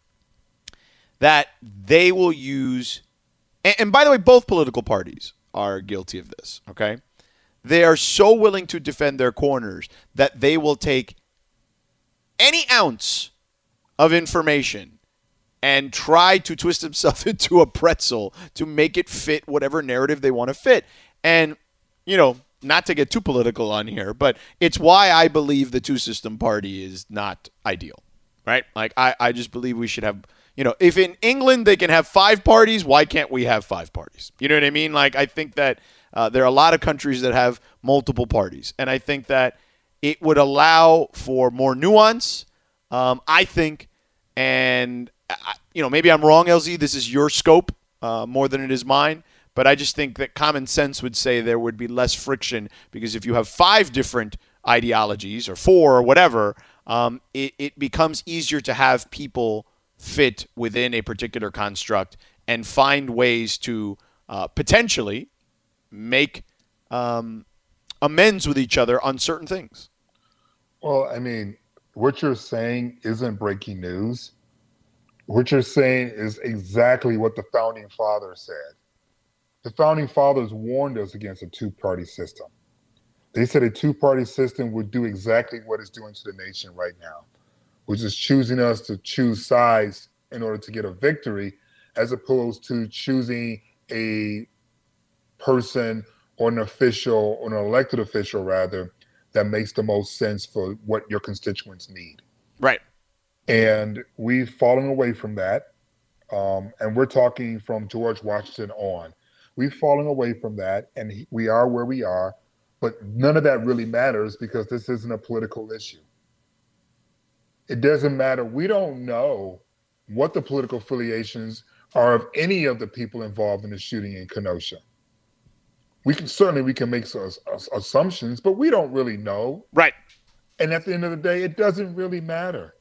That they will use. And, and by the way, both political parties are guilty of this, okay? They are so willing to defend their corners that they will take any ounce of information and try to twist themselves into a pretzel to make it fit whatever narrative they want to fit. And, you know, not to get too political on here, but it's why I believe the two-system party is not ideal, right? Like, I, I just believe we should have, you know, if in England they can have five parties, why can't we have five parties? You know what I mean? Like, I think that uh, there are a lot of countries that have multiple parties, and I think that it would allow for more nuance, um, I think, and, I, you know, maybe I'm wrong, L Z. This is your scope uh, more than it is mine. But I just think that common sense would say there would be less friction because if you have five different ideologies or four or whatever, um, it, it becomes easier to have people fit within a particular construct and find ways to uh, potentially make um, amends with each other on certain things. Well, I mean, what you're saying isn't breaking news. What you're saying is exactly what the Founding Fathers said. The founding fathers warned us against a two-party system. They said a two-party system would do exactly what it's doing to the nation right now, which is choosing us to choose sides in order to get a victory, as opposed to choosing a person or an official, or an elected official rather, that makes the most sense for what your constituents need. Right. And we've fallen away from that. Um, and we're talking from George Washington on. We've fallen away from that, and he, we are where we are. But none of that really matters because this isn't a political issue. It doesn't matter. We don't know what the political affiliations are of any of the people involved in the shooting in Kenosha. We can certainly we can make some assumptions, but we don't really know. Right. And at the end of the day, it doesn't really matter.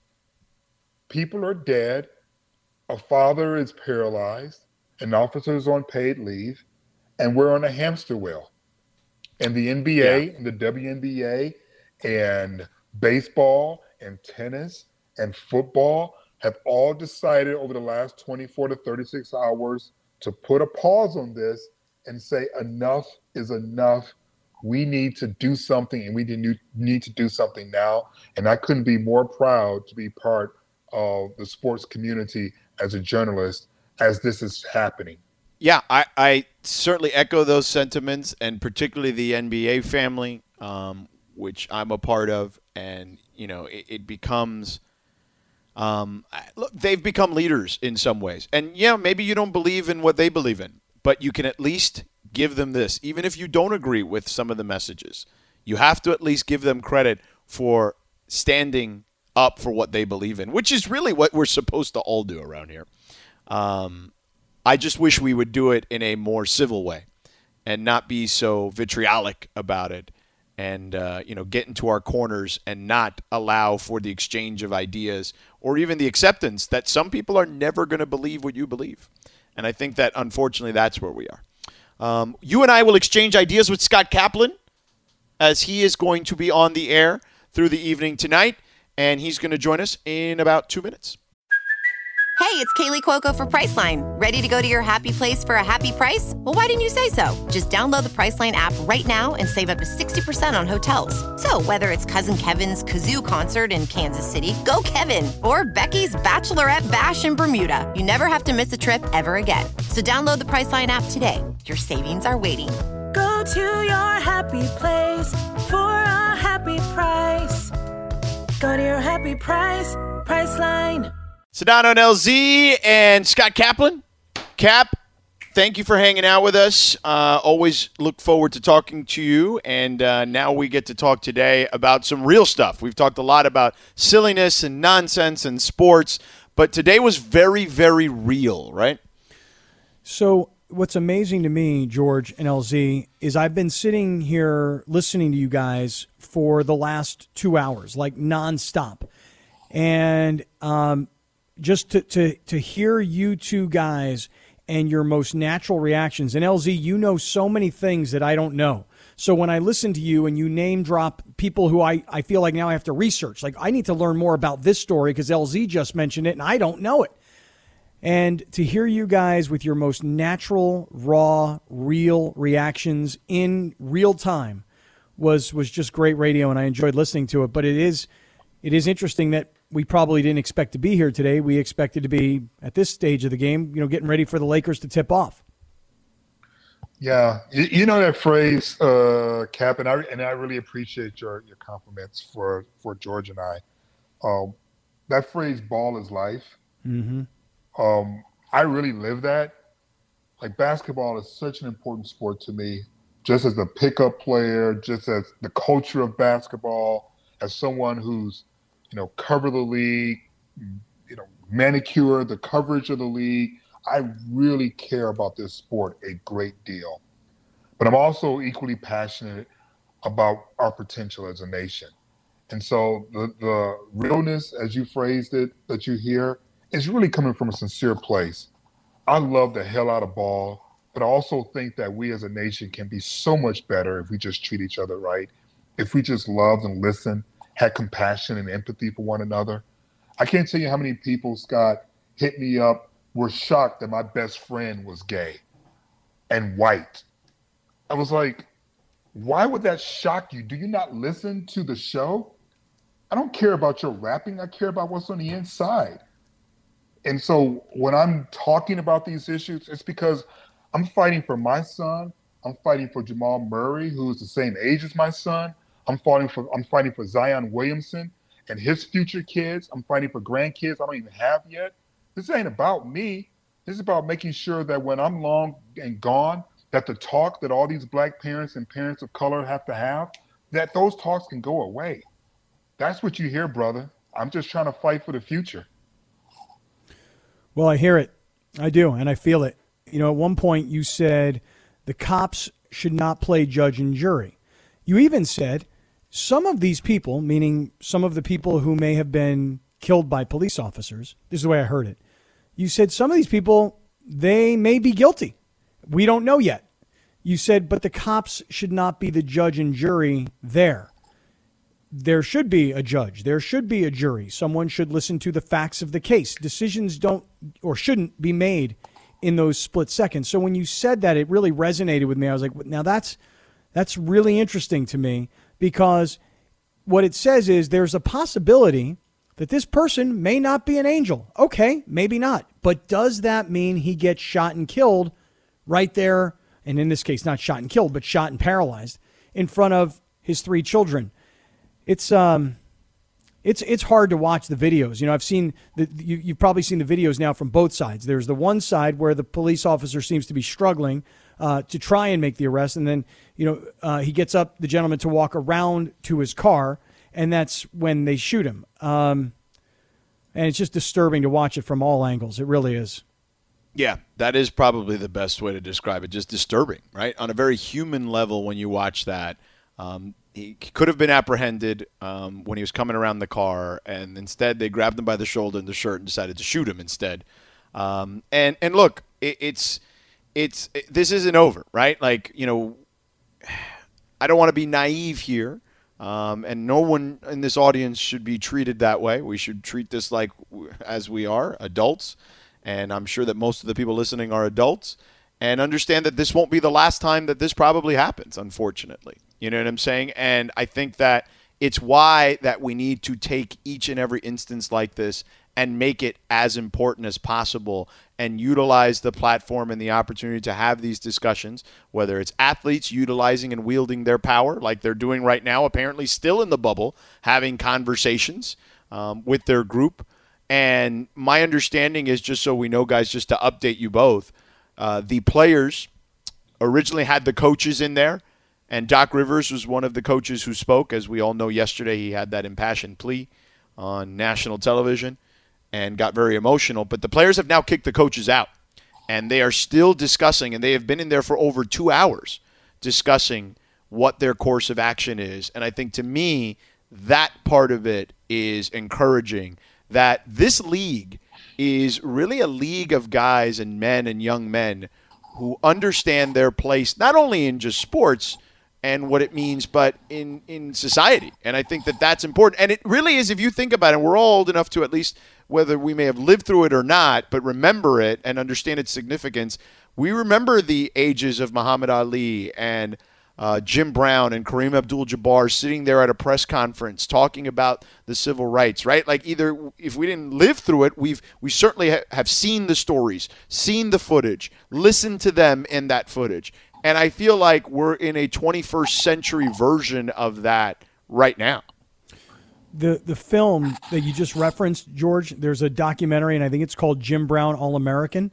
People are dead. A father is paralyzed. An officer is on paid leave, and we're on a hamster wheel. And the N B A, yeah. and the W N B A, and baseball, and tennis, and football have all decided over the last twenty-four to thirty-six hours to put a pause on this and say enough is enough. We need to do something, and we need to do something now. And I couldn't be more proud to be part of the sports community as a journalist as this is happening. Yeah, I, I certainly echo those sentiments, and particularly the N B A family, um, which I'm a part of. And, you know, it, it becomes um, – look, they've become leaders in some ways. And, yeah, maybe you don't believe in what they believe in, but you can at least give them this. Even if you don't agree with some of the messages, you have to at least give them credit for standing up for what they believe in, which is really what we're supposed to all do around here. Um I just wish we would do it in a more civil way and not be so vitriolic about it and, uh, you know, get into our corners and not allow for the exchange of ideas or even the acceptance that some people are never going to believe what you believe. And I think that, unfortunately, that's where we are. Um, you and I will exchange ideas with Scott Kaplan as he is going to be on the air through the evening tonight, and he's going to join us in about two minutes. Hey, it's Kaylee Cuoco for Priceline. Ready to go to your happy place for a happy price? Well, why didn't you say so? Just download the Priceline app right now and save up to sixty percent on hotels. So whether it's Cousin Kevin's Kazoo Concert in Kansas City, go Kevin, or Becky's Bachelorette Bash in Bermuda, you never have to miss a trip ever again. So download the Priceline app today. Your savings are waiting. Go to your happy place for a happy price. Go to your happy price, Priceline. Sedano and L Z and Scott Kaplan. Cap, thank you for hanging out with us. Uh, always look forward to talking to you. And uh, now we get to talk today about some real stuff. We've talked a lot about silliness and nonsense and sports, but today was very, very real, right? So what's amazing to me, George and L Z, is I've been sitting here listening to you guys for the last two hours, like nonstop. And um Just to, to, to hear you two guys and your most natural reactions. And L Z, you know so many things that I don't know. So when I listen to you and you name drop people who I, I feel like now I have to research, like I need to learn more about this story because L Z just mentioned it and I don't know it. And to hear you guys with your most natural, raw, real reactions in real time was was just great radio, and I enjoyed listening to it. But it is it is interesting that we probably didn't expect to be here today. We expected to be at this stage of the game, you know, getting ready for the Lakers to tip off. Yeah, you, you know that phrase, uh, Cap, and I and I really appreciate your your compliments for for George and I. Um, that phrase, "ball is life." Mm-hmm. Um, I really live that. Like basketball is such an important sport to me, just as a pickup player, just as the culture of basketball, as someone who's you know, cover the league, you know, manicure the coverage of the league. I really care about this sport a great deal. But I'm also equally passionate about our potential as a nation. And so the, the realness, as you phrased it, that you hear, is really coming from a sincere place. I love the hell out of ball, but I also think that we as a nation can be so much better if we just treat each other right, if we just love and listen, had compassion and empathy for one another. I can't tell you how many people, Scott, hit me up, were shocked that my best friend was gay. and white. I was like, why would that shock you? Do you not listen to the show? I don't care about your rapping. I care about what's on the inside. And so when I'm talking about these issues, it's because I'm fighting for my son. I'm fighting for Jamal Murray, who's the same age as my son. I'm fighting for I'm fighting for Zion Williamson and his future kids. I'm fighting for grandkids I don't even have yet. This ain't about me. This is about making sure that when I'm long and gone, that the talk that all these black parents and parents of color have to have, that those talks can go away. That's what you hear, brother. I'm just trying to fight for the future. Well, I hear it. I do, and I feel it. You know, at one point you said the cops should not play judge and jury. You even said some of these people, meaning some of the people who may have been killed by police officers, this is the way I heard it. You said some of these people, they may be guilty. We don't know yet. You said, but the cops should not be the judge and jury there. There should be a judge. There should be a jury. Someone should listen to the facts of the case. Decisions don't or shouldn't be made in those split seconds. So when you said that, it really resonated with me. I was like, now that's that's really interesting to me, because what it says is there's a possibility that this person may not be an angel. Okay, maybe not. But does that mean he gets shot and killed right there, and in this case, not shot and killed, but shot and paralyzed in front of his three children? It's um, it's it's hard to watch the videos. You know, I've seen the you, you've probably seen the videos now from both sides. There's the one side where the police officer seems to be struggling uh, to try and make the arrest, and then you know uh, he gets up, the gentleman, to walk around to his car, and that's when they shoot him. Um, and it's just disturbing to watch it from all angles. It really is. Yeah, that is probably the best way to describe it. Just disturbing, right? On a very human level, when you watch that. Um, He could have been apprehended um, when he was coming around the car, and instead they grabbed him by the shoulder and the shirt and decided to shoot him instead. Um, and and look, it, it's it's it, this isn't over, right? Like, you know, I don't want to be naive here, um, and no one in this audience should be treated that way. We should treat this like as we are, adults, and I'm sure that most of the people listening are adults, and understand that this won't be the last time that this probably happens, unfortunately. You know what I'm saying? And I think that it's why that we need to take each and every instance like this and make it as important as possible and utilize the platform and the opportunity to have these discussions, whether it's athletes utilizing and wielding their power like they're doing right now, apparently still in the bubble, having conversations um, with their group. And my understanding is, just so we know, guys, just to update you both, uh, the players originally had the coaches in there. And Doc Rivers was one of the coaches who spoke. As we all know, yesterday he had that impassioned plea on national television and got very emotional. But the players have now kicked the coaches out. And they are still discussing, and they have been in there for over two hours discussing what their course of action is. And I think, to me, that part of it is encouraging, that this league is really a league of guys and men and young men who understand their place, not only in just sports and what it means, but in, in society. And I think that that's important. And it really is, if you think about it, we're all old enough to, at least, whether we may have lived through it or not, but remember it and understand its significance. We remember the ages of Muhammad Ali and uh, Jim Brown and Kareem Abdul-Jabbar sitting there at a press conference talking about the civil rights, right? Like, either if we didn't live through it, we've we certainly ha- have seen the stories, seen the footage, listened to them in that footage. And I feel like we're in a twenty-first century version of that right now. The the film that you just referenced, George, there's a documentary, and I think it's called Jim Brown All-American.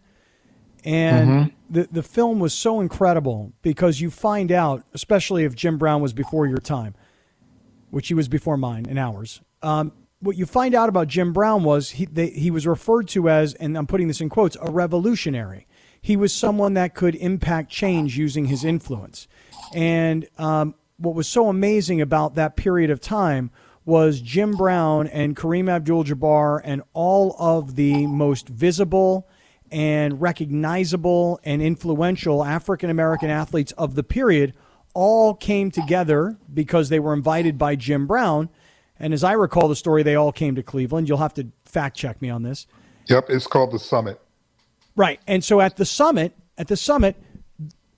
And mm-hmm. the, the film was so incredible because you find out, especially if Jim Brown was before your time, which he was before mine and ours. Um, what you find out about Jim Brown was he they, he was referred to as, and I'm putting this in quotes, a revolutionary. He was someone that could impact change using his influence. And um, what was so amazing about that period of time was Jim Brown and Kareem Abdul-Jabbar and all of the most visible and recognizable and influential African-American athletes of the period all came together because they were invited by Jim Brown. And as I recall the story, they all came to Cleveland. You'll have to fact check me on this. Yep, it's called the Summit. Right. And so at the summit, at the summit,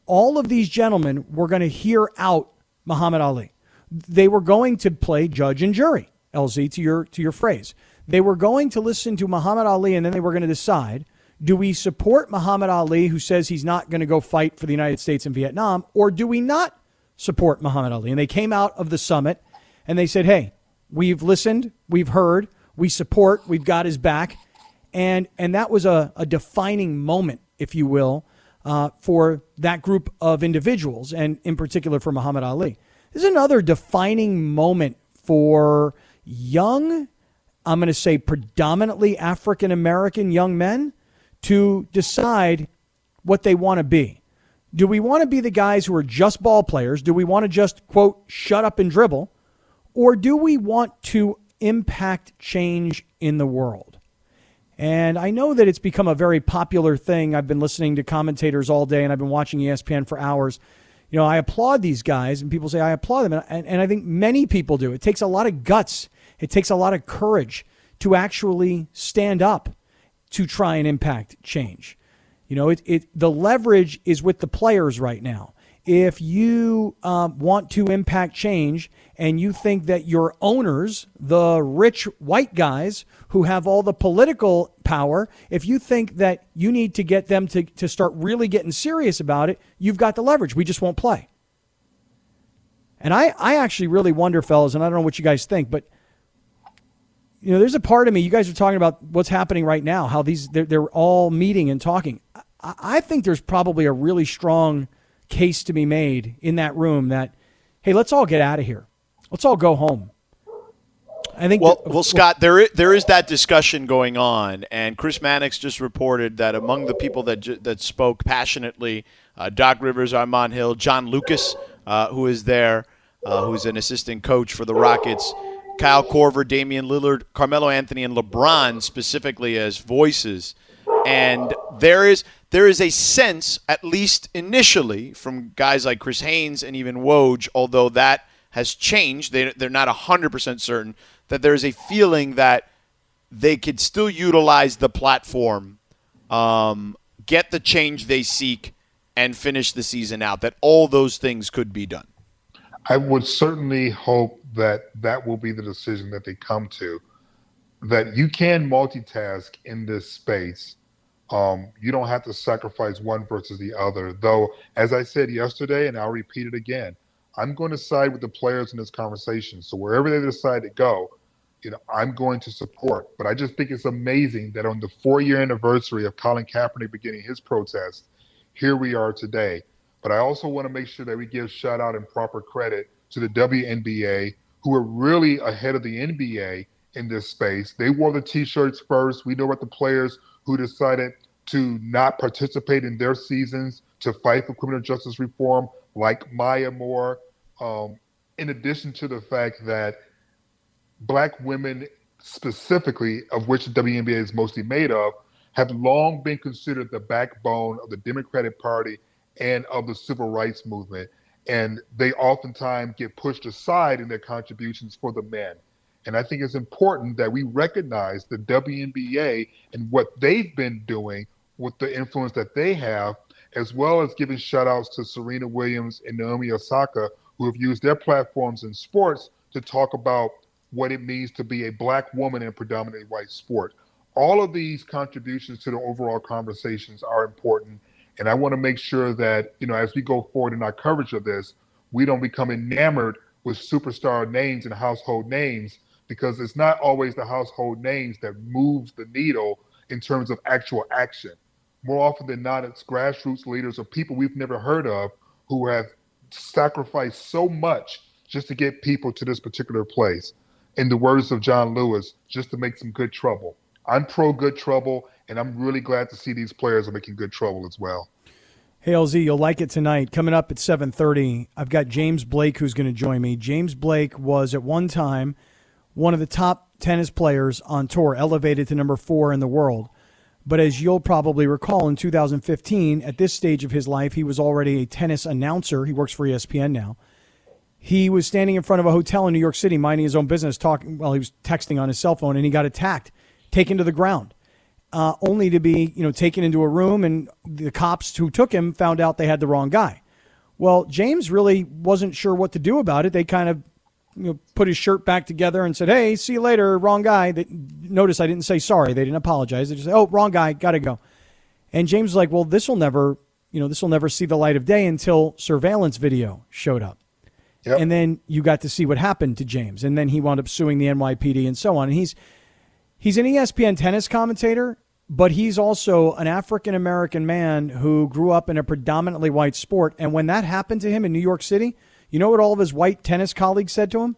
all of these gentlemen were going to hear out Muhammad Ali. They were going to play judge and jury, L Z, to your to your phrase. They were going to listen to Muhammad Ali, and then they were going to decide, do we support Muhammad Ali, who says he's not going to go fight for the United States in Vietnam, or do we not support Muhammad Ali? And they came out of the summit, and they said, hey, we've listened, we've heard, we support, we've got his back. And and that was a, a defining moment, if you will, uh, for that group of individuals, and in particular for Muhammad Ali. This is another defining moment for young, I'm going to say predominantly African-American young men, to decide what they want to be. Do we want to be the guys who are just ball players? Do we want to just, quote, shut up and dribble? Or do we want to impact change in the world? And I know that it's become a very popular thing. I've been listening to commentators all day, and I've been watching E S P N for hours. You know, I applaud these guys, and people say I applaud them, and, and I think many people do. It takes a lot of guts. It takes a lot of courage to actually stand up to try and impact change. You know, it, it the leverage is with the players right now. If you um, want to impact change and you think that your owners, the rich white guys who have all the political power, if you think that you need to get them to, to start really getting serious about it, you've got the leverage. We just won't play. And I, I actually really wonder, fellas, and I don't know what you guys think, but you know, there's a part of me, you guys are talking about what's happening right now, how these they're, they're all meeting and talking. I, I think there's probably a really strong case to be made in that room that, hey, let's all get out of here. Let's all go home. I think. Well, that, well, Scott, there is, there is that discussion going on, and Chris Mannix just reported that among the people that ju- that spoke passionately, uh, Doc Rivers, Armand Hill, John Lucas, uh, who is there, uh, who's an assistant coach for the Rockets, Kyle Korver, Damian Lillard, Carmelo Anthony, and LeBron specifically as voices. And there is there is a sense, at least initially, from guys like Chris Haynes and even Woj, although that has changed, they, they're not one hundred percent certain, that there's a feeling that they could still utilize the platform, um, get the change they seek, and finish the season out, that all those things could be done. I would certainly hope that that will be the decision that they come to, that you can multitask in this space. Um, you don't have to sacrifice one versus the other. Though, as I said yesterday, and I'll repeat it again, I'm going to side with the players in this conversation. So wherever they decide to go, you know, I'm going to support. But I just think it's amazing that on the four-year anniversary of Colin Kaepernick beginning his protest, here we are today. But I also want to make sure that we give shout out and proper credit to the W N B A, who are really ahead of the N B A in this space. They wore the T-shirts first. We know about the players who decided to not participate in their seasons to fight for criminal justice reform, like Maya Moore, um, in addition to the fact that black women specifically, of which the W N B A is mostly made of, have long been considered the backbone of the Democratic Party and of the civil rights movement. And they oftentimes get pushed aside in their contributions for the men. And I think it's important that we recognize the W N B A and what they've been doing with the influence that they have, as well as giving shout outs to Serena Williams and Naomi Osaka, who have used their platforms in sports to talk about what it means to be a black woman in a predominantly white sport. All of these contributions to the overall conversations are important. And I want to make sure that, you know, as we go forward in our coverage of this, we don't become enamored with superstar names and household names, because it's not always the household names that moves the needle in terms of actual action. More often than not, it's grassroots leaders or people we've never heard of who have sacrificed so much just to get people to this particular place. In the words of John Lewis, just to make some good trouble. I'm pro good trouble, and I'm really glad to see these players are making good trouble as well. Hey, L Z, you'll like it tonight. Coming up at seven thirty, I've got James Blake who's going to join me. James Blake was at one time one of the top tennis players on tour, elevated to number four in the world. But as you'll probably recall, in two thousand fifteen, at this stage of his life, he was already a tennis announcer. He works for E S P N now. He was standing in front of a hotel in New York City, minding his own business, talking while he was texting on his cell phone, and he got attacked, taken to the ground. uh, only to be, you know, taken into a room, and the cops who took him found out they had the wrong guy. Well, James really wasn't sure what to do about it. They kind of, you know, put his shirt back together and said, "Hey, see you later, wrong guy." They, notice I didn't say sorry. They didn't apologize. They just said, "Oh, wrong guy, got to go." And James was like, "Well, this will never, you know, this will never see the light of day," until surveillance video showed up. Yep. And then you got to see what happened to James. And then he wound up suing the N Y P D and so on. And he's he's an E S P N tennis commentator, but he's also an African-American man who grew up in a predominantly white sport. And when that happened to him in New York City, you know what all of his white tennis colleagues said to him?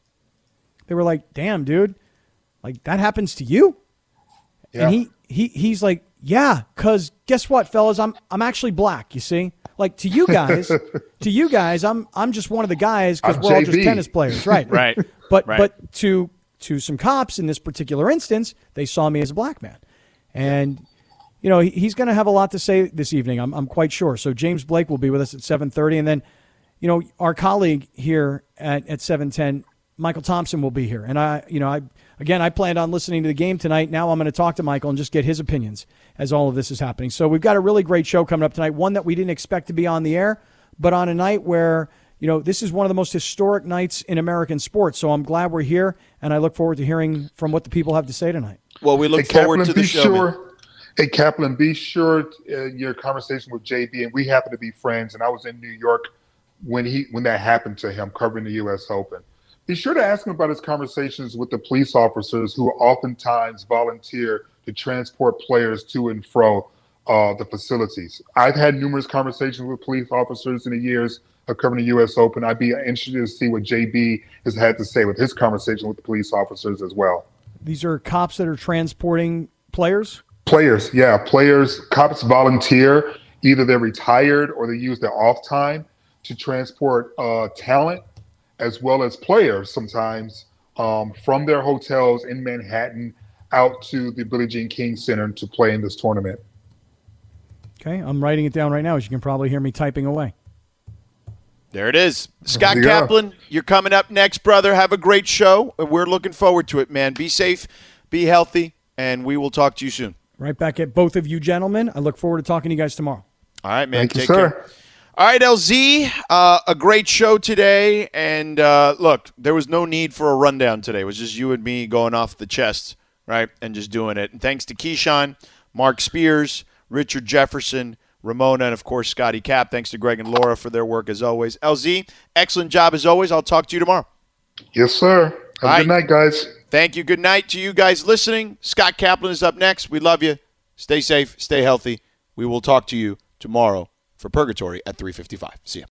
They were like, "Damn, dude, like that happens to you?" Yeah. And he, he he's like, "Yeah, because guess what, fellas? I'm I'm actually black, you see? Like to you guys, to you guys, I'm I'm just one of the guys because we're all just tennis players, right? Right. But right. but to to some cops in this particular instance, they saw me as a black man. And you know, he, he's going to have a lot to say this evening. I'm I'm quite sure. So James Blake will be with us at seven thirty, and then, you know, our colleague here at at seven ten, Michael Thompson, will be here. And I, you know, I again, I planned on listening to the game tonight. Now I'm going to talk to Michael and just get his opinions as all of this is happening. So we've got a really great show coming up tonight. One that we didn't expect to be on the air, but on a night where, you know, this is one of the most historic nights in American sports. So I'm glad we're here, and I look forward to hearing from what the people have to say tonight. Well, we look hey, forward Kaplan, to the be show. Sure, man. Hey, Kaplan, be sure uh, your conversation with J B, and we happen to be friends, and I was in New York when he when that happened to him, covering the U S Open. Be sure to ask him about his conversations with the police officers who oftentimes volunteer to transport players to and fro uh, the facilities. I've had numerous conversations with police officers in the years of covering the U S Open. I'd be interested to see what J B has had to say with his conversation with the police officers as well. These are cops that are transporting players? Players, yeah. Players, cops volunteer. Either they're retired or they use their off time to transport uh, talent as well as players sometimes um, from their hotels in Manhattan out to the Billie Jean King Center to play in this tournament. Okay, I'm writing it down right now, as you can probably hear me typing away. There it is. Scott Yeah. Kaplan, you're coming up next, brother. Have a great show. We're looking forward to it, man. Be safe, be healthy, and we will talk to you soon. Right back at both of you gentlemen. I look forward to talking to you guys tomorrow. All right, man. Thank you, Take sir. care. All right, L Z, uh, a great show today. And, uh, look, there was no need for a rundown today. It was just you and me going off the chest, right, and just doing it. And thanks to Keyshawn, Mark Spears, Richard Jefferson, Ramona, and, of course, Scotty Cap. Thanks to Greg and Laura for their work, as always. L Z, excellent job, as always. I'll talk to you tomorrow. Yes, sir. Have All a right. good night, guys. Thank you. Good night to you guys listening. Scott Kaplan is up next. We love you. Stay safe. Stay healthy. We will talk to you tomorrow for Purgatory at three fifty-five. See you.